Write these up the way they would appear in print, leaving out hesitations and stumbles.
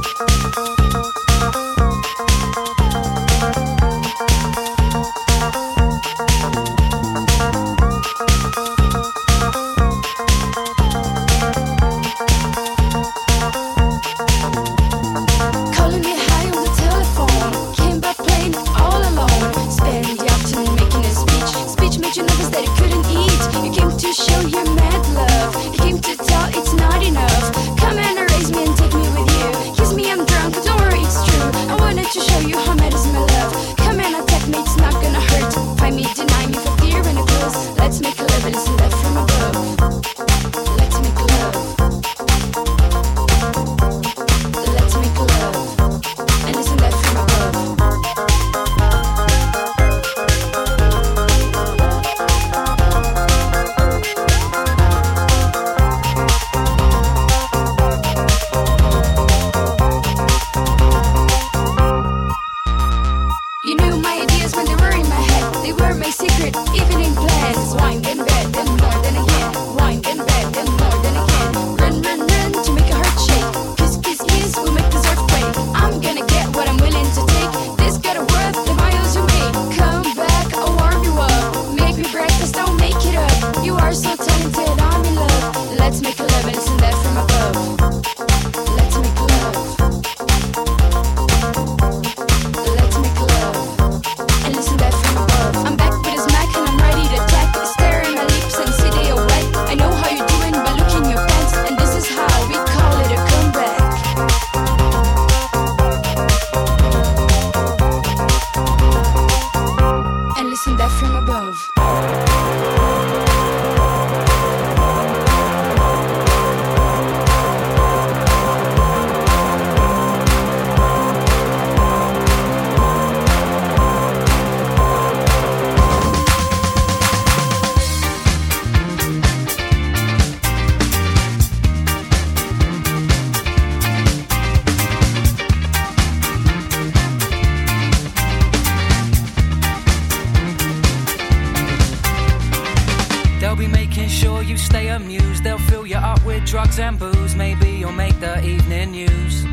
drugs and booze, maybe you'll make the evening news.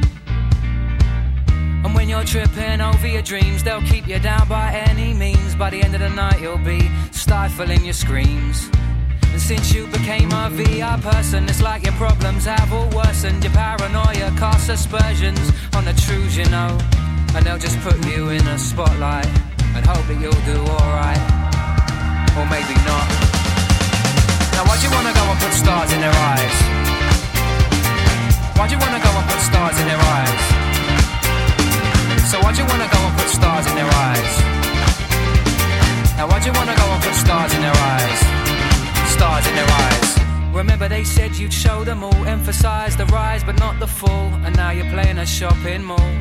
And when you're tripping over your dreams, they'll keep you down by any means. By the end of the night you'll be stifling your screams. And since you became a VI person, it's like your problems have all worsened. Your paranoia casts aspersions on the truths you know, and they'll just put you in a spotlight and hope that you'll do alright, or maybe not. Now why'd you wanna go and put stars in their eyes? Why'd you wanna go and put stars in their eyes? So why'd you wanna go and put stars in their eyes? Now why'd you wanna go and put stars in their eyes? Stars in their eyes. Remember they said you'd show them all, emphasize the rise but not the fall, and now you're playing a shopping mall.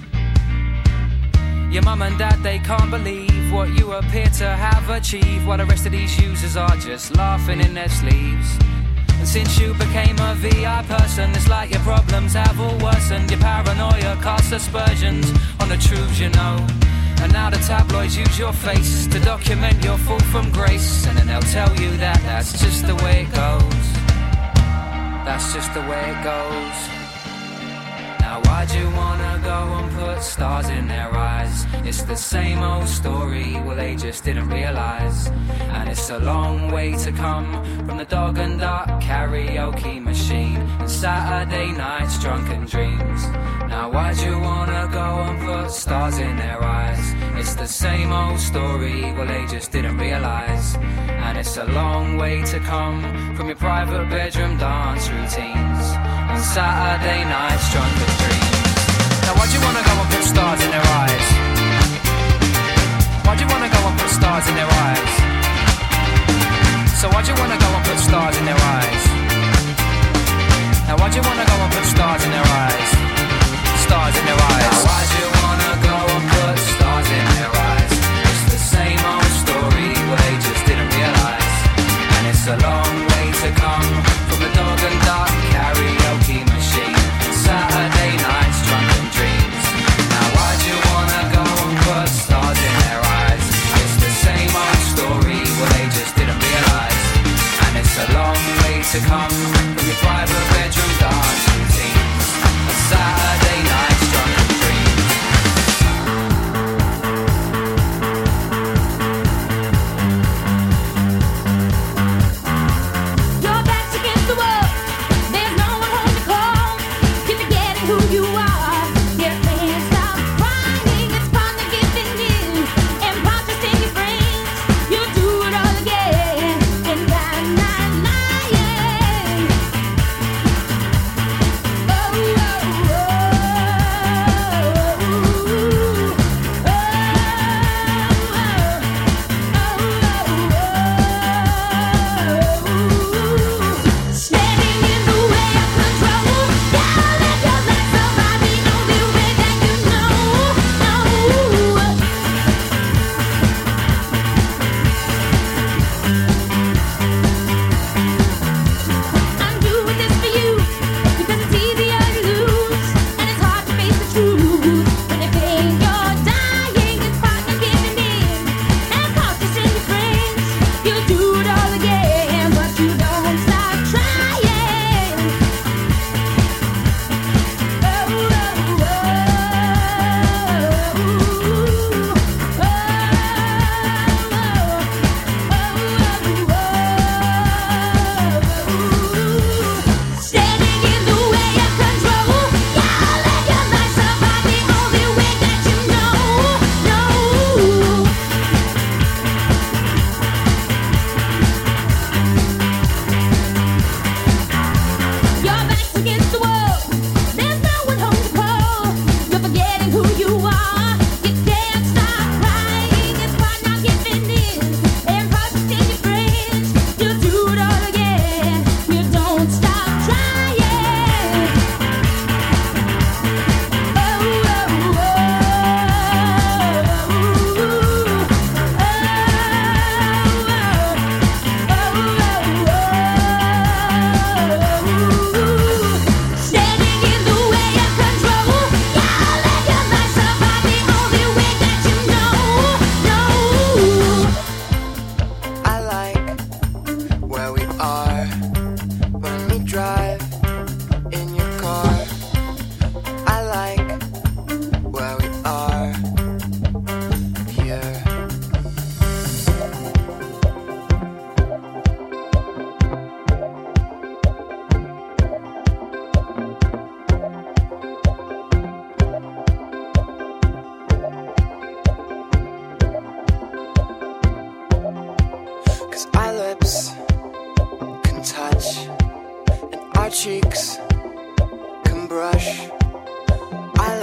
Your mum and dad, they can't believe what you appear to have achieved, while the rest of these users are just laughing in their sleeves. And since you became a VI person, it's like your problems have all worsened. Your paranoia casts aspersions on the truths you know, and now the tabloids use your face to document your fall from grace. And then they'll tell you that that's just the way it goes. That's just the way it goes. Now why'd you wanna go and put stars in their eyes? It's the same old story, well they just didn't realise. And it's a long way to come from the Dog and Duck karaoke machine and Saturday nights drunken dreams. Now why'd you wanna go and put stars in their eyes? It's the same old story, well they just didn't realise. And it's a long way to come from your private bedroom dance routines and Saturday nights drunken dreams. Now why'd you wanna go and put stars in their eyes? Why'd you wanna go and put stars in their eyes? So why'd you wanna go and put stars in their eyes? Now why'd you wanna go and put stars in their eyes? Stars in their eyes. Now why'd you wanna go and put stars in their eyes? It's the same old story, well they just didn't realise. And it's a long way to come from the Dog and Duck karaoke machine Saturday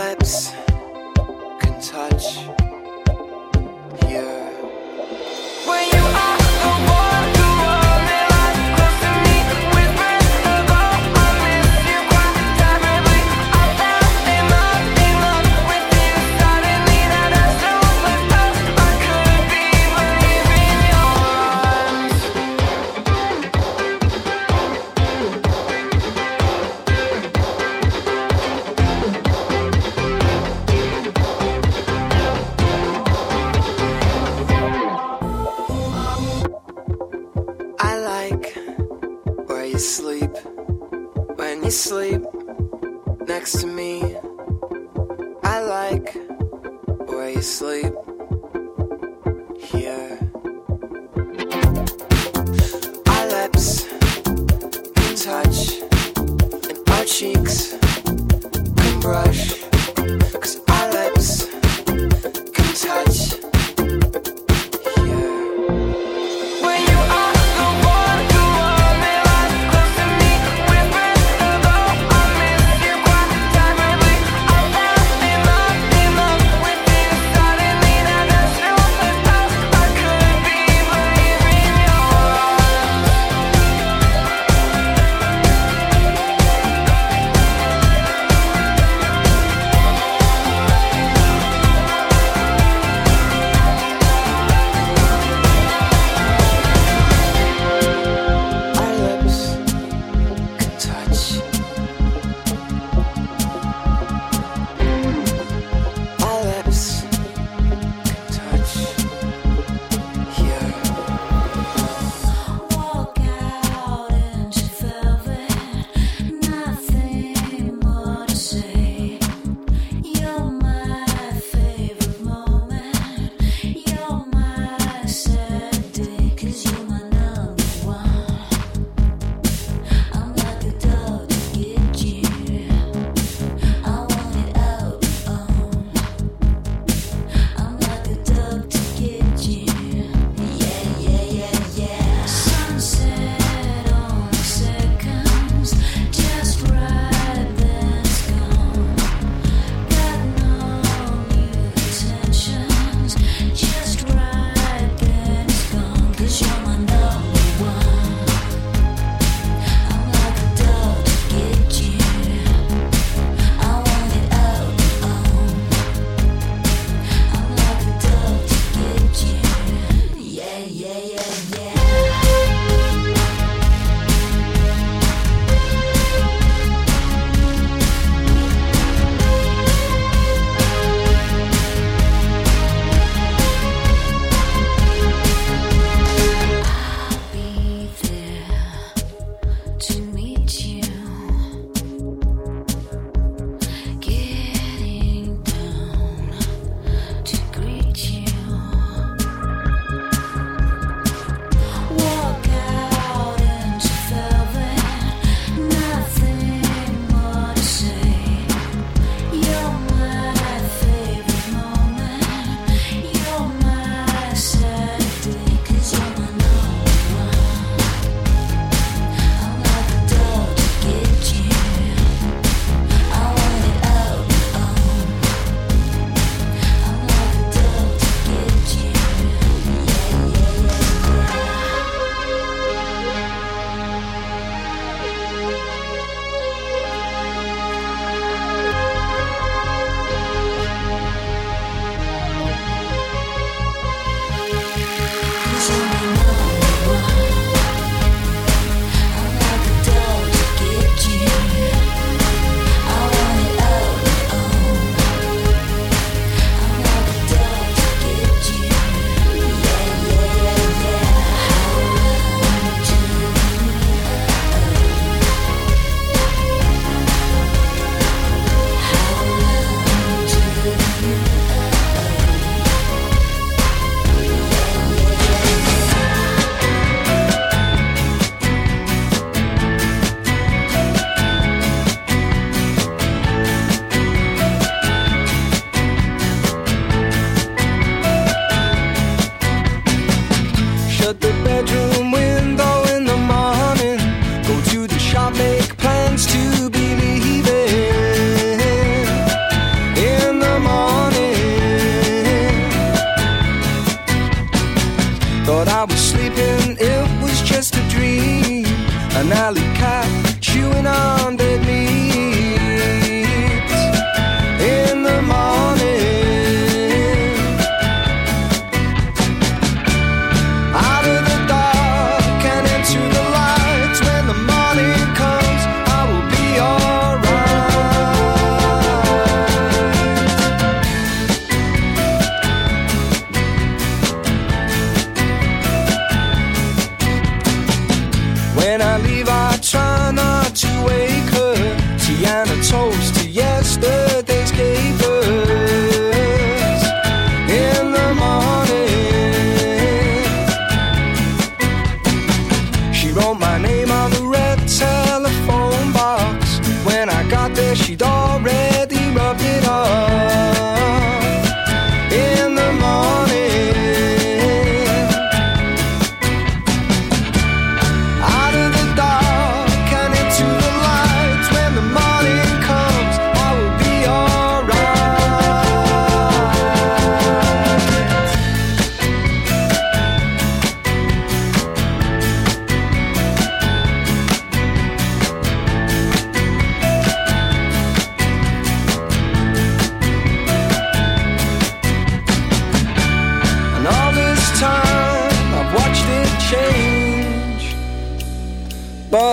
lips can touch here. When you are the one who hold me like close to me, whispers about I miss you quite terribly. I fell in love with you suddenly. That I so much else I could be believing your arms. I like where you sleep when you sleep next to me. I like where you sleep here. Our lips can touch and our cheeks can brush. 'Cause our lips can touch here. When you are the one who hold me like close to me, whispers about I miss you quite terribly. I fell in love with you suddenly. That I so much else I could be believing your arms.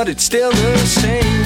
but it's still the same.